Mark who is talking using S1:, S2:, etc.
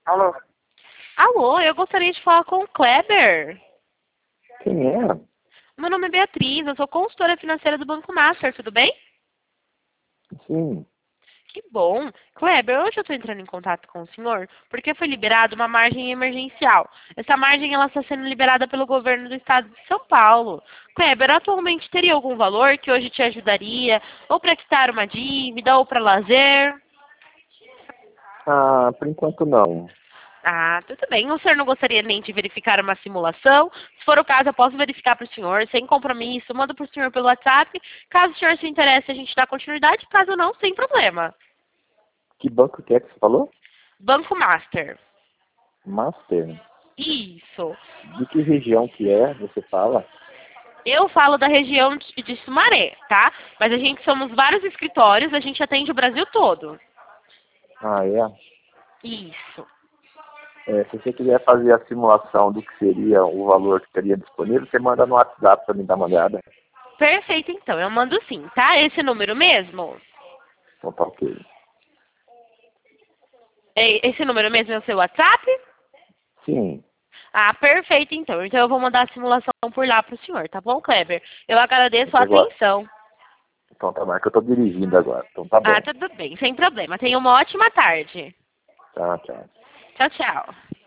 S1: Alô?
S2: Alô, eu gostaria de falar com o Kleber.
S1: Quem é?
S2: Meu nome é Beatriz, eu sou consultora financeira do Banco Master, tudo bem?
S1: Sim.
S2: Que bom. Kleber, hoje eu estou entrando em contato com o senhor porque foi liberada uma margem emergencial. Essa margem ela está sendo liberada pelo governo do estado de São Paulo. Kleber, atualmente teria algum valor que hoje te ajudaria? Ou para quitar uma dívida, ou para lazer?
S1: Ah, por enquanto não.
S2: Ah, tudo bem. O senhor não gostaria nem de verificar uma simulação? Se for o caso, eu posso verificar para o senhor, sem compromisso. Mando para o senhor pelo WhatsApp. Caso o senhor se interesse, a gente dá continuidade. Caso não, sem problema.
S1: Que banco que é que você falou?
S2: Banco Master.
S1: Master.
S2: Isso.
S1: De que região que é, você fala?
S2: Eu falo da região de Sumaré, tá? Mas a gente somos vários escritórios, a gente atende o Brasil todo.
S1: Ah, é?
S2: Isso.
S1: Se você quiser fazer a simulação do que seria o valor que teria disponível, você manda no WhatsApp para me dar uma olhada.
S2: Perfeito, então. Eu mando sim, tá? Esse número mesmo?
S1: Então tá ok.
S2: Esse número mesmo é o seu WhatsApp?
S1: Sim.
S2: Ah, perfeito, então. Então eu vou mandar a simulação por lá para o senhor, tá bom, Kleber? Eu agradeço a
S1: Agora,
S2: atenção.
S1: então tá bom, é que eu tô dirigindo agora. Então tá
S2: Ah,
S1: bom.
S2: tudo bem, sem problema. Tenha uma ótima tarde.
S1: Tá, tchau.
S2: Tchau, tchau.